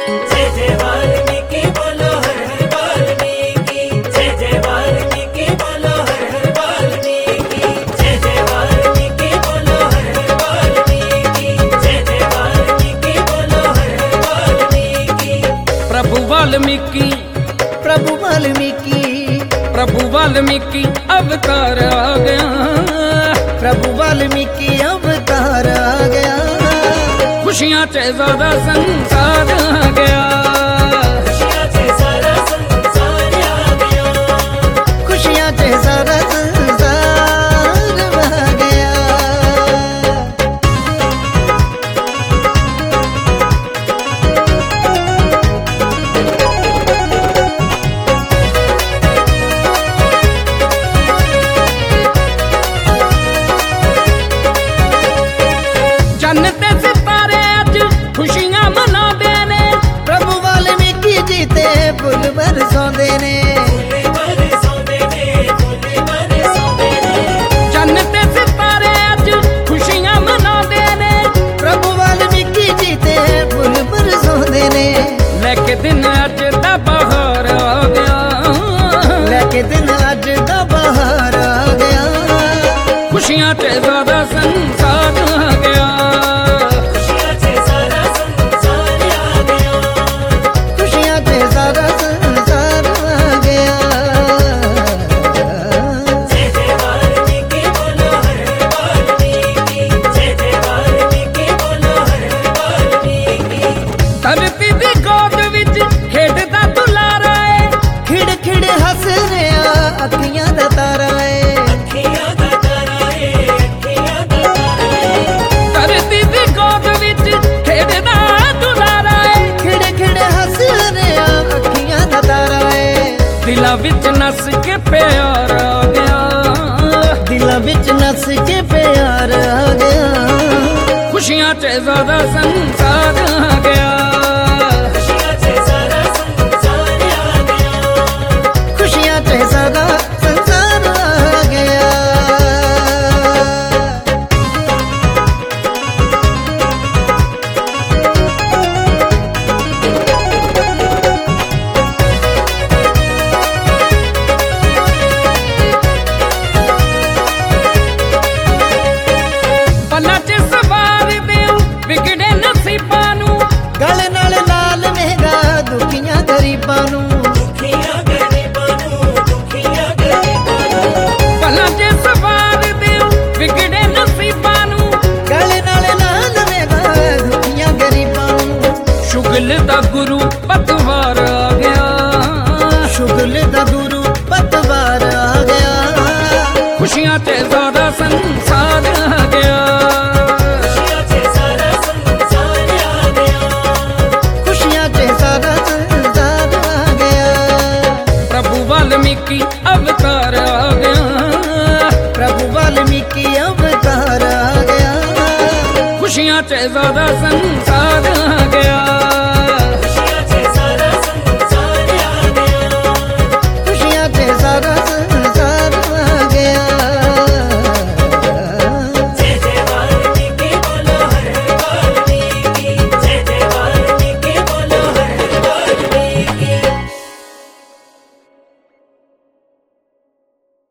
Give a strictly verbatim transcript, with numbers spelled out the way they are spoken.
जय जय वाल्मीकि बोलो हर हर वाल्मीकि, जय जय वाल्मीकि बोलो हर हर वाल्मीकि, जय जय वाल्मीकि बोलो हर हर वाल्मीकि, जय जय वाल्मीकि बोलो हर हर वाल्मीकि। प्रभु वाल्मीकि प्रभु वाल्मीकि प्रभु वाल्मीकि अवतार आ गया, प्रभु वाल्मीकि अवतार आ गया, खुशियाँ च ज़्यादा संसार आ गया, खुशियाँ से सारा संसार आ गया, खुशियाँ से सारा संसार आ गया। चन्न ते सितारे अज खुशियां मनाते ने, प्रभु वाल्मीकि जी ते फुल बरसांदे ने, फूले बरसांदे ने, फूले बरसांदे ने, चन्न ते सितारे अज खुशियां मनाते ने, प्रभु वाल्मीकि जी ते फुल बरसांदे ने, लेके दिन अज दा बहार आ गया, लेके दिन अज दा बहार आ गया, खुशियाँ च ज़्यादा संसार आ गया, खुशियाँ से सारा संसार आ गया। खुशियाँ से सारा संसार आ गया। जय जय वाल्मीकि बोलो हर हर वाल्मीकि, जय जय वाल्मीकि बोलो हर हर वाल्मीकि। धरती दी गोद विच खेडदा दुलारा है, खिड़ खिड़ हस रिया अखियां दा तारा है, अखियाँ दा तारा है, अखियाँ दा तारा है, धरती दी गोद विच खेडदा दुलारा है, खिड़ खिड़ हस रिया अखियां दा तारा है, दिलां विच नस के प्यार आ गया, दिलां विच नस के प्यार आ गया, खुशियाँ च ज़्यादा संसार आ गया, खुशियाँ से सारा संसार आ गया। खुशियां से सारा संसार आ गया। पल्ला च सवार देऊ विगड़े नसीबां नूं, गल नाल लाल मेरा दुखियां गरीबां नूं, दुखियाँ गरीबां नूं, दुखियां गरीबां नूं, पल्ला च सवार देऊ विगड़े नसीबां नूं, गल नाल लाल मेरा दुखियां गरीबां नूं, शुगल दा गुरु पतवार आ गया, शुगल दा गुरु पतवार आ गया, खुशियाँ च ज़्यादा संसार आ गया, खुशियाँ से सारा संसार आ गया। खुशियां से सारा संसार आ गया। प्रभु वाल्मीकि अवतार आ गया, प्रभु वाल्मीकि अवतार आ गया, खुशियाँ च ज़्यादा संसार